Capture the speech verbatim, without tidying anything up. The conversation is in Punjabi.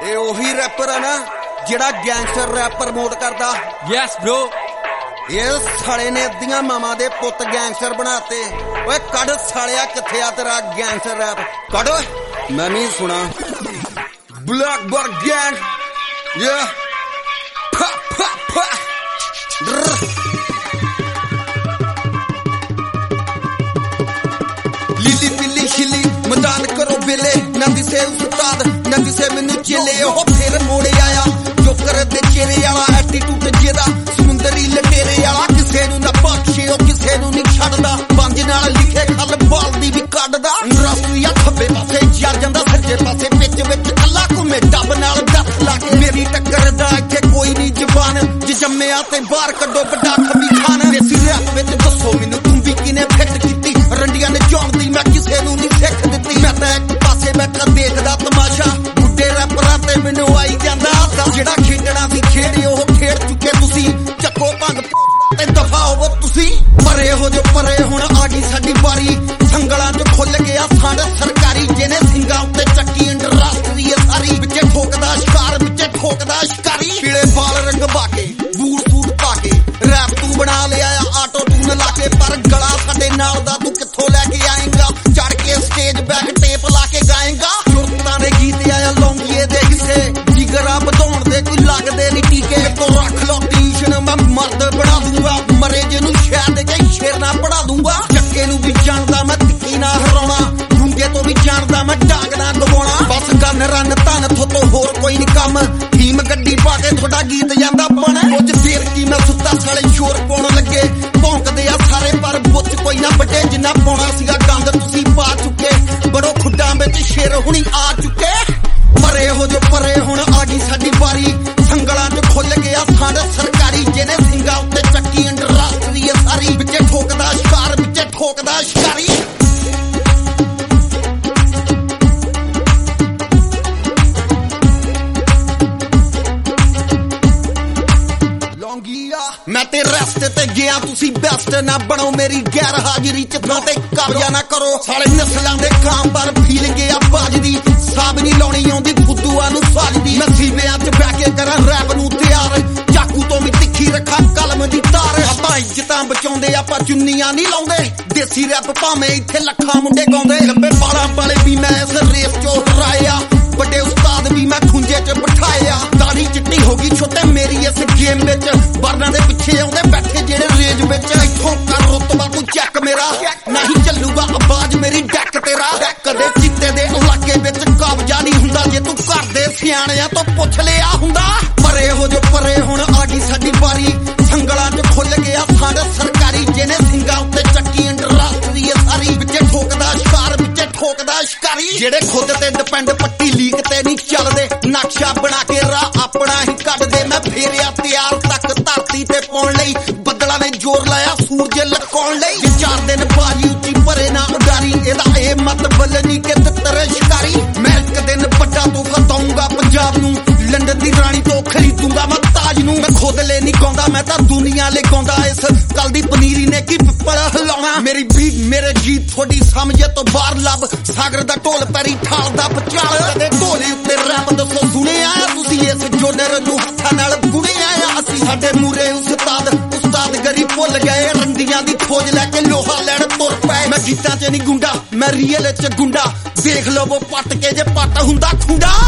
ਇਹ ਉਹੀ ਰੈਪਰ ਆ ਨਾ ਜਿਹੜਾ ਗੈਂਗਸਟਰ ਰੈਪ ਪ੍ਰਮੋਟ ਕਰਦਾ? Yes bro. ਇਹ ਸਾਲੇ ਨੇ ਅੱਧੀਆਂ ਮਾਵਾਂ ਦੇ ਪੁੱਤ ਗੈਂਗਸਟਰ ਬਣਾਤੇ। ਓਏ ਕੱਢ ਸਾਲਿਆ, ਕਿੱਥੇ ਆ ਤੇਰਾ ਗੈਂਗਸਟਰ ਰੈਪ? ਕੱਢ ਓਏ ਮੈਂ ਵੀ ਸੁਣਾ। ਬਲੈਕਬਰਡ ਗੈਂਗ ਯਾ ਫਾ ਫਾ ਫਾ ਲੀਲੀ ਪਿੱਲੀ ਖਿਲੀ ਮੈਦਾਨ ਕਰੋ ਵੇਲੇ ਨਾ ਦਿਸੇ ਉਸਤਾਦ ਨਾ ਦਿਸੇ ਮੈਨੂੰ ਚੇਲੇ। ਉਹ ਫੇਰ ਮੋੜ ਆਇਆ ਜੋਕਰ ਦੇ ਚਿਹਰੇ ਵਾਲਾ ਐਟੀਟਿਊਡ ਜਿਹਦਾ ਸਮੁੰਦਰੀ ਲਟੇਰੇ ਵਾਲਾ। ਕਿਸੇ ਨੂੰ ਨਾ ਬਖਸ਼ੇ ਉਹ ਕਿਸੇ ਨੂੰ ਨਹੀਂ ਛੱਡਦਾ। ਪੰਜ ਨਾਲ ਲਿਖੇ ਖੱਲ ਬਾਲਦੀ ਵੀ ਕੱਢਦਾ। ਰਸਤੀਆ ਖੱਬੇ ਪਾਸੇ ਜਾ ਜਾਂਦਾ ਸੱਜੇ ਪਾਸੇ ਵਿੱਚ ਵਿੱਚ ਕੱਲਾ ਘੁੰਮੇ ਡੱਬ ਨਾਲ ਦੱਸ ਲਾ ਕੇ। ਮੇਰੀ ਟੱਕਰ ਦਾ ਇੱਥੇ ਕੋਈ ਨਹੀਂ ਜ਼ਬਾਨ ਜੇ ਜੰਮਿਆ ਤੇ ਬਾਹਰ ਕੱਢੋ ਵੱਡਾ ਖੱਬੀ ਖਾਨ। ਦੇਸੀ ਰੈਪ ਵਿੱਚ ਦੱਸੋ ਮੈਨੂੰ ਤੁੰਬੀ ਕਿਨੇ ਫਿੱਟ ਕੀਤੀ? ਰੰਡੀਆਂ ਨੇ ਚੌਂਦੀ ਮੈਂ ਕਿਸੇ ਨੂੰ ਨਹੀਂ ਸਿੱਖ ਦਿੱਤੀ। ਮੈਂ ਤਾਂ ਇੱਕ ਪਾਸੇ ਬੈਠਾ ਦੇਖਦਾ ਤਮਾਸ਼ਾ। ਬੁੱਢੇ ਰੈਪਰਾਂ ਤੇ ਮੈਨੂੰ ਆਈ ਜਾਂਦਾ ਆਸਾ। ਜਿਹੜਾ ਖੇਡਣਾ ਸੀ ਖੇਡੇ ਉਹ ਖੇਡ ਚੁੱਕੇ ਤੁਸੀਂ। ਚੱਕੋ ਭੰਗ ਤੇ ਦਫਾ ਹੋਵੋ ਤੁਸੀਂ। ਪਰੇ ਹੋ ਜੋ ਪਰੇ ਹੁਣ ਆ ਗਈ ਸਾਡੀ ਵਾਰੀ। ਸੰਗਲਾਂ ਚ ਖੁੱਲ ਗਿਆ ਸਾਡਾ ਸਰਕਾਰੀ। ਜਿਹਨੇ ਸਿੰਘਾਂ ਉੱਤੇ ਚੱਕੀ ਇੰਡਸਟਰੀ ਸਾਰੀ। ਵਿੱਚੇ ਠੋਕਦਾ ਸ਼ਿਕਾਰ ਵਿੱਚੇ ਠੋਕਦਾ ਸ਼ਿਕਾਰੀ। ਪੀਲੇ ਬਾਲ ਰੰਗ ਪਾ ਕੇ ਬੂਟ ਸੂਟ ਪਾ ਕੇ ਰੈਪ ਤੂੰ ਬਣਾ ਲਿਆ ਆਟੋ ਟੂਨ ਲਾ ਕੇ। ਪਰ ਗਲਾ ਸਾਡੇ ਨਾਲ ਦਾ ਤੂੰ ਕਿੱਥੋਂ ਲੈ ਕੇ ਆਏਂਗਾ? ਚੜ ਕੇ ਸਟੇਜ ਬੈਕ ਟੇਪ ਲਾ ਕੇ ਗਾਏਂਗਾ। ਸੁਰਤਾਂ ਦੇ ਗੀਤ ਆਇਆ ਲੌਂਗੀਏ ਦੇ ਹਿੱਸੇ। ਜਿਗਰਾ ਵਧਾਉਣ ਦੇ ਕੋਈ ਲੱਗਦੇ ਨਹੀਂ ਟੀਕੇ। ਤੋਂ ਰੱਖ ਲੋ ਟਿਊਸ਼ਨ ਮੈਂ ਮਰਦ ਬਣਾ ਦੂੰਗਾ। ਮਰੇ ਜਿਹਨੂੰ ਸ਼ਹਿਰ ਦੇ ਗਈ ਸ਼ੇਰ ਨਾ ਪੜਾ ਦੂੰਗਾ। ਚੱਕੇ ਨੂੰ ਵੀ ਜਾਣਦਾ ਮੈਂ ਤਿੱਕੀ ਨਾ ਹਰਾਉਣਾ। ਗੁੰਗੇ ਤੋਂ ਵੀ ਜਾਣਦਾ ਮੈਂ ਡਾਂਗ ਨਾ ਗਵਾਉਣਾ। ਬਸ ਗੰਨ ਰੰਨ ਧਨ ਥੋਤੋਂ ਹੋਰ ਕੋਈ ਨਹੀਂ ਕੰਮ। ਟੀਮ ਗੱਡੀ ਪਾ ਕੇ ਤੁਹਾਡਾ ਗੀਤ ਜਾਂਦਾ ਬਣ। ਕੁਝ ਦੇਰ ਕੀ ਮੈਂ ਸੁੱਤਾ ਸਾਲੇ ਸ਼ੋਰ ਪਾਉਣ ਲੱਗੇ। ਭੌਂਕਦੇ ਆ ਸਾਰੇ ਪਰ ਬੁੱਤ ਕੋਈ ਨਾ ਵੱਡੇ। ਜਿੰਨਾ ਪਾਉਣਾ ਸੀਗਾ ਗੰਦ ਤੁਸੀਂ ਪਾ ਚੁੱਕੇ। ਬੜੋ ਖੁੱਡਾਂ ਵਿੱਚ ਸ਼ੇਰ ਹੁਣੀ ਆ ਚੁੱਕੇ। ਪਰੇ ਹੋ ਜੋ ਪਰੇ ਹੁਣ ਆ ਗਈ ਸਾਡੀ ਵਾਰੀ। ਸੰਗਲਾਂ ਚ ਖੁੱਲ ਗਿਆ ਸਾਡਾ ਸਰਕਾਰੀ। ਜਿਹਨੇ ਸਿੰਘਾਂ ਉੱਤੇ ਚੱਕੀ ਇੰਡਸਟਰੀ ਸਾਰੀ। ਵਿੱਚੇ ਠੋਕਦਾ ਸ਼ਿਕਾਰ ਵਿੱਚੇ ਠੋਕਦਾ ਸ਼ਿਕਾਰੀ। ਮੈਂ ਤੇ ਰੈਸਟ ਤੇ ਗਿਆ ਤੁਸੀਂ ਬੈਸਟ ਨਾ ਬਣੋ ਮੇਰੀ ਗੈਰ ਹਾਜ਼ਰੀ ਚ। ਥਾਂ ਤੇ ਕਬਜ਼ਾ ਨਾ ਕਰੋ ਸਾਲੇ ਨਸਲਾਂ ਦੇ ਕਾਮ ਪਰ ਫੀਲਿੰਗ ਆ ਬਾਜਦੀ। ਸਾਬ ਨਹੀਂ ਲਾਉਣੀ ਆਉਂਦੀ ਫੁੱਦੂਆਂ ਨੂੰ ਸਾਜਦੀ। ਮੈਂ ਸੀਵਿਆਂ ਚ ਬਹਿ ਕੇ ਕਰਾਂ ਰੈਪ ਨੂੰ ਤਿਆਰ। ਚਾਕੂ ਤੋਂ ਵੀ ਤਿੱਖੀ ਰੱਖਾਂ ਕਲਮ ਦੀ ਤਾਰ। ਆਪਾਂ ਇੱਜ਼ਤਾਂ ਬਚਾਉਂਦੇ ਆਪਾਂ ਚੁੰਨੀਆਂ ਨਹੀਂ ਲਾਉਂਦੇ। ਦੇਸੀ ਰੈਪ ਭਾਵੇਂ ਇੱਥੇ ਲੱਖਾਂ ਮੁੰਡੇ ਗਾਉਂਦੇ। ਲੰਬੇ ਬਾਲਾਂ ਵਾਲੇ ਵੀ ਮੈਂ ਇਸ ਰੇਸ ਚੋਂ ਹਰਾਇਆ। ਵੱਡੇ ਉਸਤਾਦ ਵੀ ਮੈਂ ਖੁੰਝੇ ਚ ਬਿਠਾਇਆ। ਦਾੜੀ ਚਿੱਟੀ ਹੋ ਗਈ ਛੋਟੇ ਮੇਰੀ ਇਸ ਗੇਮ ਵਿੱਚ। ਬਰਨਾਂ ਦੇ ਪਿੱਛੇ ਆਉਂਦੇ ਬੈਠੇ ਜਿਹੜੇ ਰੇਜ ਵਿੱਚ। ਇੱਥੋਂ ਕਰ ਰੁਤਬਾ ਤੂੰ ਚੈੱਕ ਮੇਰਾ। ਨਹੀਂ ਚੱਲੂਗਾ ਆਵਾਜ਼ ਮੇਰੀ ਡੈਕ ਤੇਰਾ। ਕਦੇ ਚਿੱਤੇ ਦੇ ਇਲਾਕੇ ਵਿੱਚ ਕਬਜ਼ਾ ਨਹੀਂ ਹੁੰਦਾ। ਜੇ ਤੂੰ ਘਰ ਦੇ ਸਿਆਣਿਆਂ ਤੋਂ ਪੁੱਛ ਲਿਆ ਹੁੰਦਾ। ਪਰੇ ਹੋ ਜੋ ਪਰੇ ਹੁਣ ਆ ਗਈ ਸਾਡੀ ਵਾਰੀ। ਸੰਗਲਾਂ ਚ ਖੁੱਲ ਗਿਆ ਸਾਡਾ ਸਰਕਾਰੀ। ਜਿਹਨੇ ਸਿੰਘਾਂ ਉੱਤੇ ਚੱਕੀ ਇੰਡਸਟਰੀ ਸਾਰੀ। ਵਿੱਚੇ ਠੋਕਦਾ ਸ਼ਿਕਾਰ ਵਿੱਚੇ ਠੋਕਦਾ ਸ਼ਿਕਾਰੀ। ਜਿਹੜੇ ਖੁਦ ਤੇ ਡਿਪੈਂਡ ਪੱਟੀ ਲੀਕ ਤੇ ਨਹੀਂ ਚੱਲਦੇ। ਨਕਸ਼ਾ ਬਣਾ ਕੇ ਰਾਹ ਆਪਣਾ ਹੀ ਕੱਢਦੇ। ਮੈਂ ਫੇਰਿਆ ਤਿਆਰ ਤੱਕ ਧਰਤੀ ਤੇ ਪਾਉਣ ਲਈ। ਬੱਦਲਾਂ ਨੇ ਜ਼ੋਰ ਲਾਇਆ ਸੂਰਜ ਲਕਾਉਣ ਲਈ। ਜੇ ਚਾਰ ਦਿਨ ਬਾਜੀ ਉੱਚੀ ਭਰੇ ਨਾ ਉਡਾਰੀ। ਇਹਦਾ ਇਹ ਮਤਲਬ ਨਹੀਂ ਕਿ ਤੇਰੇ ਸ਼ਿਕਾਰੀ। ਮੈਂ ਇੱਕ ਦਿਨ ਵੱਡਾ ਤੋਂ ਖਤਾਉਂਗਾ ਪੰਜਾਬ ਨੂੰ। ਲੰਡਨ ਦੀ ਰਾਣੀ ਤੋਂ ਖਰੀਦੂੰਗਾ ਮੈਂ ਤਾਜ ਨੂੰ। ਮੈਂ ਖੁਦ ਲੈ ਨਹੀਂ ਗਾਉਂਦਾ ਮੈਂ ਤਾਂ ਦੁਨੀਆ ਲਈ ਗਾਉਂਦਾ। ਇਸ ਕੱਲ ਦੀ ਪਨੀਰੀ ਨੇ ਕੀ ਪਿੱਪਲ ਹਿਲਾਉਣਾ। ਮੇਰੀ ਬੀਟ ਮੇਰੇ ਗੀਤ ਤੁਹਾਡੀ ਸਮਝੇ ਤੋਂ ਬਾਹਰ ਲੱਭ। ਸਾਗਰ ਦਾ ਢੋਲ ਪੈਰੀ ਠਾਲਦਾ ਪਚਾਲ। ਕਦੇ ਢੋਲੇ ਉੱਤੇ ਰੈਪ ਦੱਸੋ ਸੁਣਿਆ ਤੁਸੀਂ? ਇਸ ਜੋਨਰ ਨੂੰ ਹੱਥਾਂ ਨਾਲ ਗੁਣਿਆ ਆ ਅਸੀਂ। ਸਾਡੇ ਮੂਰੇ ਉਸਤਾਦ ਉਸਤਾਦ ਗਰੀ ਭੁੱਲ ਗਏ। ਰੰਡੀਆਂ ਦੀ ਖੋਜ ਲੈ ਕੇ ਲੋਹਾ ਲੈਣ ਤੁਰ ਪਏ। ਮੈਂ ਗੀਤਾਂ ਚ ਨਹੀਂ ਗੁੰਡਾ ਮੈਂ ਰੀਅਲ ਚ ਗੁੰਡਾ। ਦੇਖ ਲਵੋ ਪੱਟ ਕੇ ਜੇ ਪੱਟ ਹੁੰਦਾ ਖੁੰਡਾ।